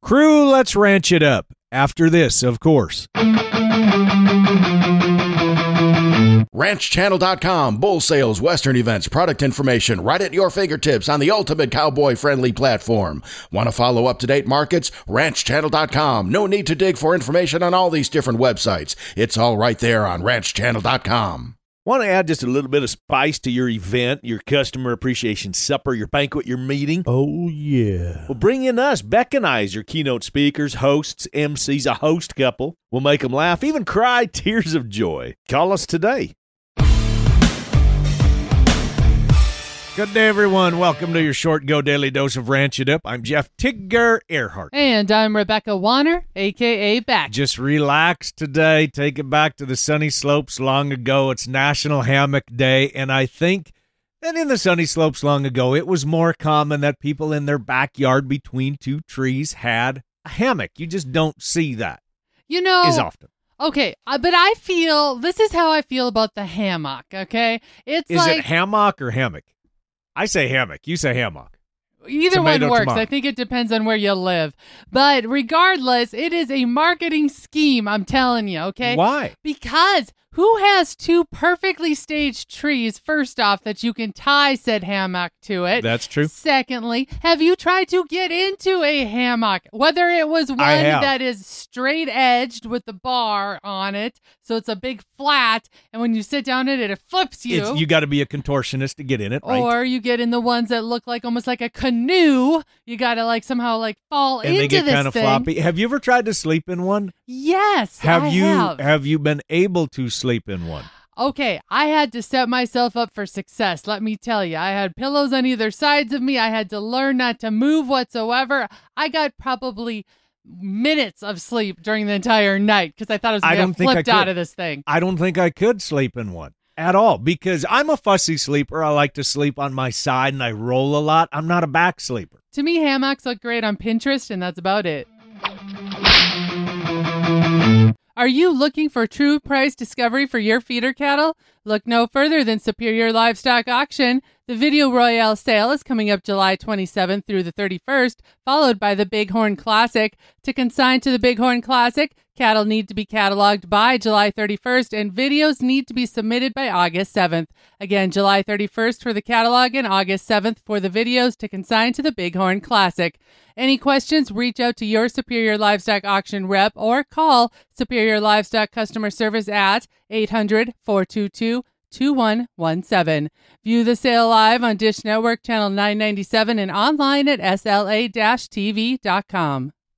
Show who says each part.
Speaker 1: Crew, let's ranch it up. After this, of course.
Speaker 2: RanchChannel.com, bull sales, western events, product information, right at your fingertips on the ultimate cowboy-friendly platform. Want to follow up-to-date markets? RanchChannel.com. No need to dig for information on all these different websites. It's all right there on RanchChannel.com.
Speaker 3: Want to add just a little bit of spice to your event, your customer appreciation supper, your banquet, your meeting?
Speaker 4: Oh, yeah.
Speaker 3: Well, bring in us. Beck and I as your keynote speakers, hosts, MCs, a host couple. We'll make them laugh, even cry tears of joy. Call us today.
Speaker 1: Good day, everyone. Welcome to your short Go Daily Dose of Ranch It Up. I'm Jeff Tigger Earhart.
Speaker 5: And I'm Rebecca Warner, a.k.a. Beck.
Speaker 1: Just relax today. Take it back to the sunny slopes long ago. It's National Hammock Day, and I think that in the sunny slopes long ago, it was more common that people in their backyard between two trees had a hammock. You just don't see that as often.
Speaker 5: Okay, but I feel, this is how I feel about the hammock, okay? Is
Speaker 1: it hammock or hammock? I say hammock. You say hammock.
Speaker 5: Either
Speaker 1: Tomato,
Speaker 5: one works.
Speaker 1: tomato.
Speaker 5: I think it depends on where you live. But regardless, it is a marketing scheme, I'm telling you, okay?
Speaker 1: Why?
Speaker 5: Because who has two perfectly staged trees, first off, that you can tie said hammock to it?
Speaker 1: That's true.
Speaker 5: Secondly, have you tried to get into a hammock? Whether it was one that is straight-edged with the bar on it, so it's a big flat, and when you sit down in it, it flips you.
Speaker 1: You got to be a contortionist to get in it, right?
Speaker 5: Or you get in the ones that look like almost like a canoe. You got to somehow fall into this thing.
Speaker 1: And they get kind of floppy. Have you ever tried to sleep in one?
Speaker 5: Yes,
Speaker 1: I
Speaker 5: have.
Speaker 1: Have you been able to sleep in one?
Speaker 5: Okay, I had to set myself up for success, let me tell you. I had pillows on either sides of me. I had to learn not to move whatsoever. I got probably minutes of sleep during the entire night because I thought I was going to get flipped out of this thing.
Speaker 1: I don't think I could sleep in one at all because I'm a fussy sleeper. I like to sleep on my side and I roll a lot. I'm not a back sleeper.
Speaker 5: To me, hammocks look great on Pinterest, and that's about it. Are you looking for true price discovery for your feeder cattle? Look no further than Superior Livestock Auction. The Video Royale sale is coming up July 27th through the 31st, followed by the Bighorn Classic. To consign to the Bighorn Classic, cattle need to be cataloged by July 31st, and videos need to be submitted by August 7th. Again, July 31st for the catalog and August 7th for the videos to consign to the Bighorn Classic. Any questions, reach out to your Superior Livestock Auction rep or call Superior Livestock Customer Service at 800-422-2117. View the sale live on Dish Network Channel 997 and online at sla-tv.com.